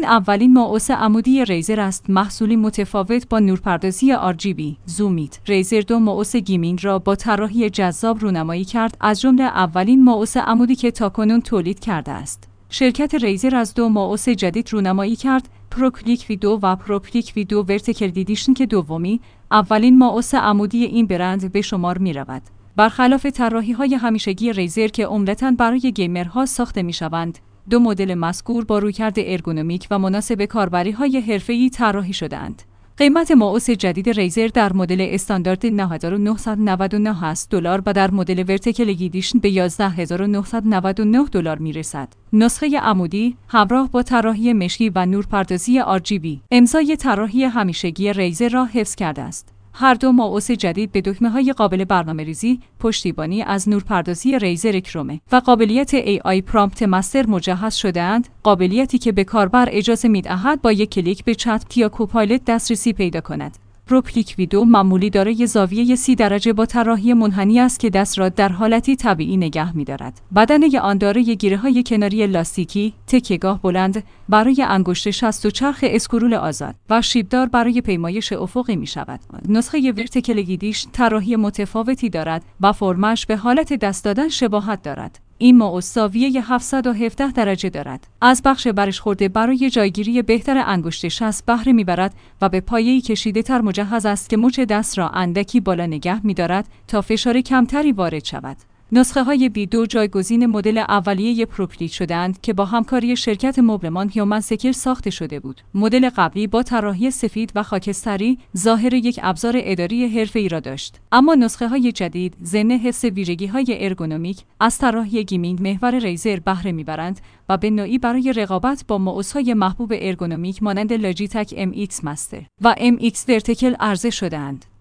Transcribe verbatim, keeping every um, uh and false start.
این اولین مائوس عمودی ریزر است، محصولی متفاوت با نورپردازی آر جی بی. زومیت ریزر دو مائوس گیمینگ را با طراحی جذاب رونمایی کرد، از جمله اولین مائوس عمودی که تاکنون تولید کرده است. شرکت ریزر از دو مائوس جدید رونمایی کرد، پروکلیک وی دو و پروکلیک وی دو ورتیکل دیدیشن که دومی، اولین مائوس عمودی این برند به شمار می رود. برخلاف طراحی‌های همیشگی ریزر که عمدتاً برای گیمرها ساخته می‌شوند، دو مدل مذکور با رویکرد ارگونومیک و مناسب کاربری‌های حرفه‌ای طراحی شده‌اند. قیمت مائوس جدید ریزر در مدل استاندارد نه هزار و نهصد و نود و نه دلار و در مدل ورتیکل دیدیشن به یازده هزار و نهصد و نود و نه دلار می‌رسد. نسخه عمودی همراه با طراحی مشکی و نورپردازی آر جی بی امضای طراحی همیشگی ریزر را حفظ کرده است. هر دو مائوس جدید به دکمه‌های قابل برنامه‌ریزی، پشتیبانی از نورپردازی ریزر کرومه و قابلیت ای آی پرامپت مستر مجهز شده‌اند، قابلیتی که به کاربر اجازه می‌دهد با یک کلیک به چت یا کوپایلوت دسترسی پیدا کند. پروکلیک وی دو معمولی دارای زاویه سی درجه با طراحی منحنی است که دست را در حالتی طبیعی نگه می‌دارد. بدنه آن دارای گیره‌های کناری لاستیکی، تکیه‌گاه بلند برای انگشت شست و چرخ اسکرول آزاد و شیبدار برای پیمایش افقی می‌شود. نسخه ورتیکل دیدیشن طراحی متفاوتی دارد و فرمش به حالت دست دادن شباهت دارد. این مائوس زاویه هفتصد و هفده درجه دارد. از بخش برشخورده برای جایگیری بهتر انگشت شست بهره میبرد و به پایه‌ای کشیده تر مجهز است که مچ دست را اندکی بالا نگه می‌دارد تا فشار کمتری وارد شود. نسخه های وی دو جایگزین مدل اولیه پروکلیک شدند که با همکاری شرکت مبلمان هیومن سکل ساخته شده بود. مدل قبلی با طراحی سفید و خاکستری ظاهر یک ابزار اداری حرفه‌ای را داشت، اما نسخه های جدید ضمن حفظ ویژگی‌های ارگونومیک از طراحی گیمینگ محور ریزر بهره میبرند و به نوعی برای رقابت با مائوس‌های محبوب ارگونومیک مانند لاجیتک ام ایکس مستر و ام ایکس ورتیکل عرضه شده‌اند.